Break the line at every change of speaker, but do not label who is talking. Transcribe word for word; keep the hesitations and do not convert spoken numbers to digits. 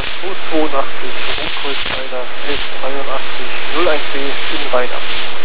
U zweiundachtzig, Rundkreuzleiter elf dreiundachtzig null eins B in Rhein ab.